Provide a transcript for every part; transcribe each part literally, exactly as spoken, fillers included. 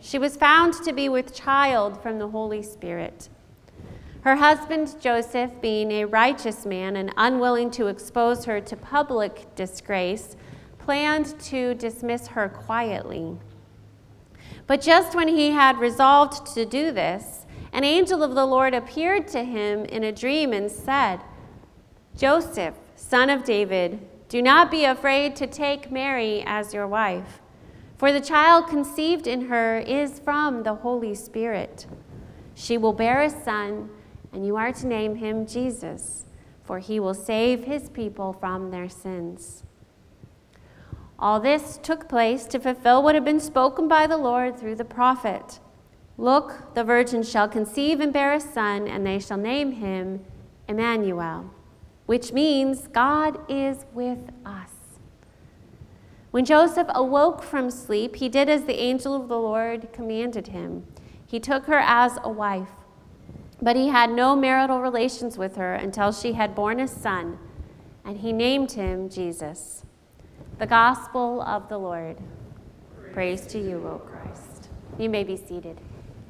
she was found to be with child from the Holy Spirit. Her husband, Joseph, being a righteous man and unwilling to expose her to public disgrace, planned to dismiss her quietly. But just when he had resolved to do this, an angel of the Lord appeared to him in a dream and said, "Joseph, son of David, do not be afraid to take Mary as your wife, for the child conceived in her is from the Holy Spirit. She will bear a son, and you are to name him Jesus, for he will save his people from their sins." All this took place to fulfill what had been spoken by the Lord through the prophet. "Look, the virgin shall conceive and bear a son, and they shall name him Emmanuel," which means God is with us. When Joseph awoke from sleep, he did as the angel of the Lord commanded him. He took her as a wife, but he had no marital relations with her until she had borne a son, and he named him Jesus. The Gospel of the Lord. Praise to you, O Christ. You may be seated.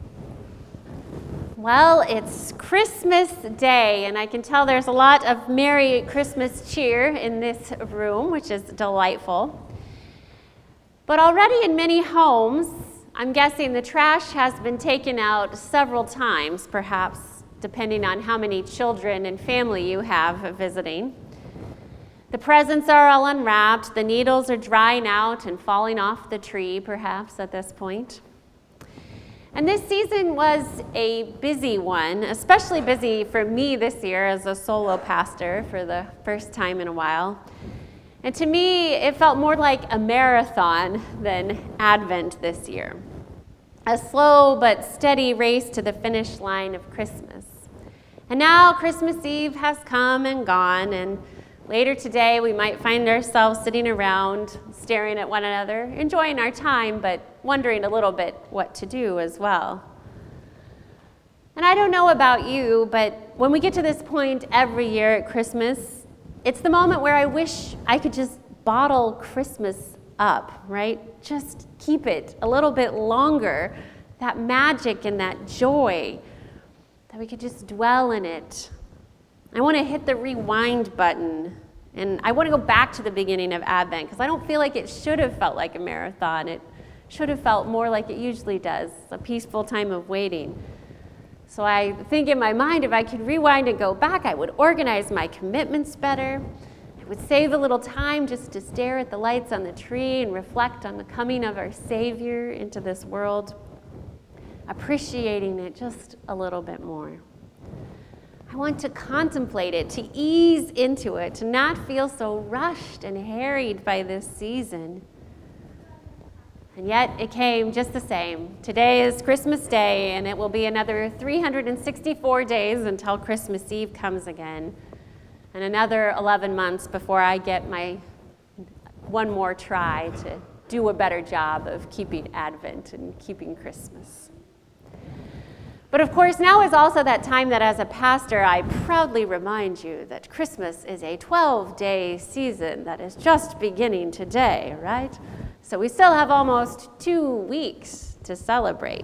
Well, it's Christmas Day, and I can tell there's a lot of Merry Christmas cheer in this room, which is delightful. But already in many homes, I'm guessing the trash has been taken out several times, perhaps, depending on how many children and family you have visiting. The presents are all unwrapped, the needles are drying out and falling off the tree, perhaps, at this point. And this season was a busy one, especially busy for me this year as a solo pastor for the first time in a while. And to me, it felt more like a marathon than Advent this year. A slow but steady race to the finish line of Christmas. And now Christmas Eve has come and gone, and later today we might find ourselves sitting around, staring at one another, enjoying our time, but wondering a little bit what to do as well. And I don't know about you, but when we get to this point every year at Christmas, it's the moment where I wish I could just bottle Christmas up, right? Just keep it a little bit longer, that magic and that joy, that we could just dwell in it. I want to hit the rewind button, and I want to go back to the beginning of Advent, because I don't feel like it should have felt like a marathon. It should have felt more like it usually does, a peaceful time of waiting. So I think in my mind, if I could rewind and go back, I would organize my commitments better. I would save a little time just to stare at the lights on the tree and reflect on the coming of our Savior into this world, appreciating it just a little bit more. I want to contemplate it, to ease into it, to not feel so rushed and harried by this season. And yet it came just the same. Today is Christmas Day, and it will be another three hundred sixty-four days until Christmas Eve comes again, and another eleven months before I get my one more try to do a better job of keeping Advent and keeping Christmas. But of course, now is also that time that as a pastor, I proudly remind you that Christmas is a twelve-day season that is just beginning today, right? So we still have almost two weeks to celebrate.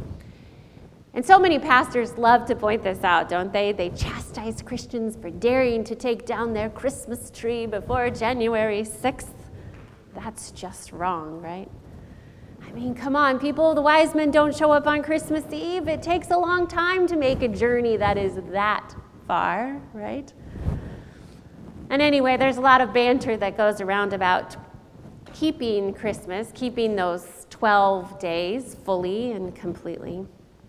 And so many pastors love to point this out, don't they? They chastise Christians for daring to take down their Christmas tree before January sixth. That's just wrong, right? I mean, come on, people, the wise men don't show up on Christmas Eve. It takes a long time to make a journey that is that far, right? And anyway, there's a lot of banter that goes around about keeping Christmas, keeping those twelve days fully and completely.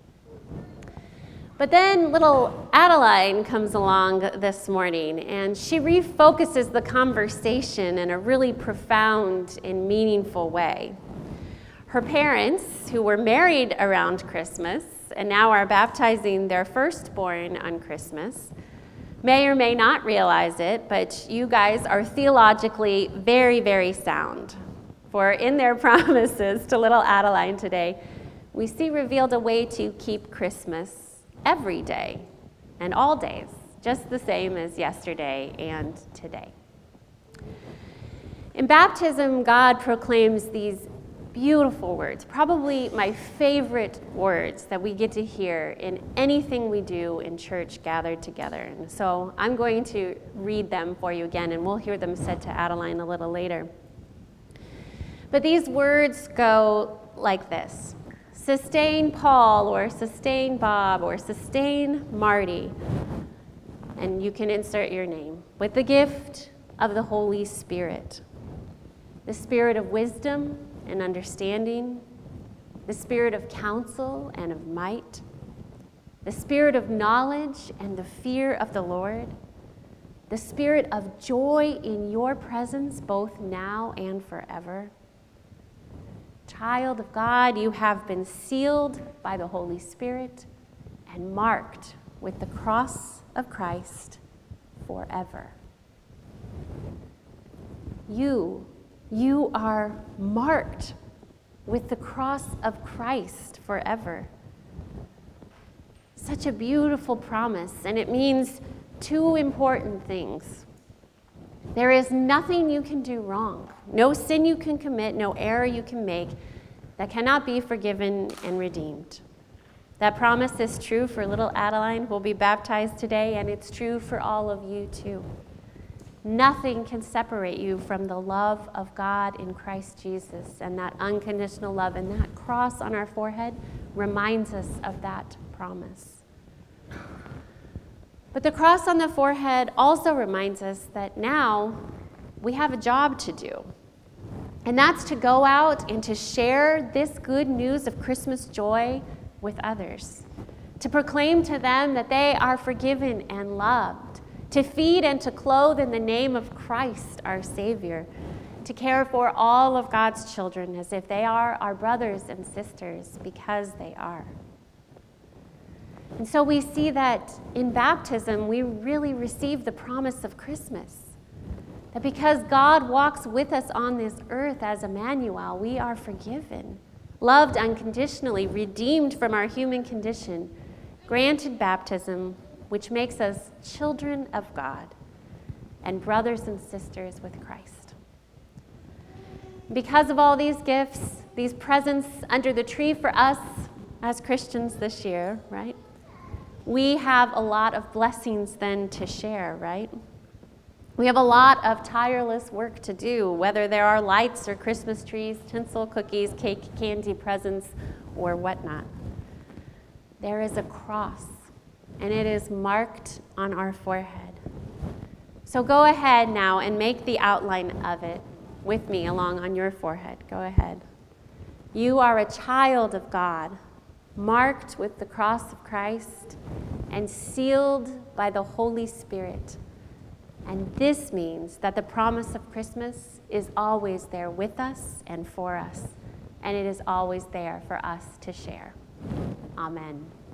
But then little Adeline comes along this morning, and she refocuses the conversation in a really profound and meaningful way. Her parents, who were married around Christmas and now are baptizing their firstborn on Christmas, may or may not realize it, but you guys are theologically very, very sound. For in their promises to little Adeline today, we see revealed a way to keep Christmas every day and all days, just the same as yesterday and today. In baptism, God proclaims these beautiful words, probably my favorite words that we get to hear in anything we do in church gathered together. And so I'm going to read them for you again, and we'll hear them said to Adeline a little later. But these words go like this: sustain Paul, or sustain Bob, or sustain Marty, and you can insert your name, with the gift of the Holy Spirit, the spirit of wisdom and understanding, the spirit of counsel and of might, the spirit of knowledge and the fear of the Lord, the spirit of joy in your presence both now and forever. Child of God, you have been sealed by the Holy Spirit and marked with the cross of Christ forever. You You are marked with the cross of Christ forever. Such a beautiful promise, and it means two important things. There is nothing you can do wrong, no sin you can commit, no error you can make that cannot be forgiven and redeemed. That promise is true for little Adeline, who will be baptized today, and it's true for all of you too. Nothing can separate you from the love of God in Christ Jesus, and that unconditional love, and that cross on our forehead reminds us of that promise. But the cross on the forehead also reminds us that now we have a job to do, and that's to go out and to share this good news of Christmas joy with others, to proclaim to them that they are forgiven and loved, to feed and to clothe in the name of Christ, our Savior, to care for all of God's children as if they are our brothers and sisters, because they are. And so we see that in baptism, we really receive the promise of Christmas, that because God walks with us on this earth as Emmanuel, we are forgiven, loved unconditionally, redeemed from our human condition, granted baptism, which makes us children of God and brothers and sisters with Christ. Because of all these gifts, these presents under the tree for us as Christians this year, right? We have a lot of blessings then to share, right? We have a lot of tireless work to do, whether there are lights or Christmas trees, tinsel, cookies, cake, candy, presents, or whatnot. There is a cross, and it is marked on our forehead. So go ahead now and make the outline of it with me along on your forehead. Go ahead. You are a child of God, marked with the cross of Christ and sealed by the Holy Spirit. And this means that the promise of Christmas is always there with us and for us, and it is always there for us to share. Amen.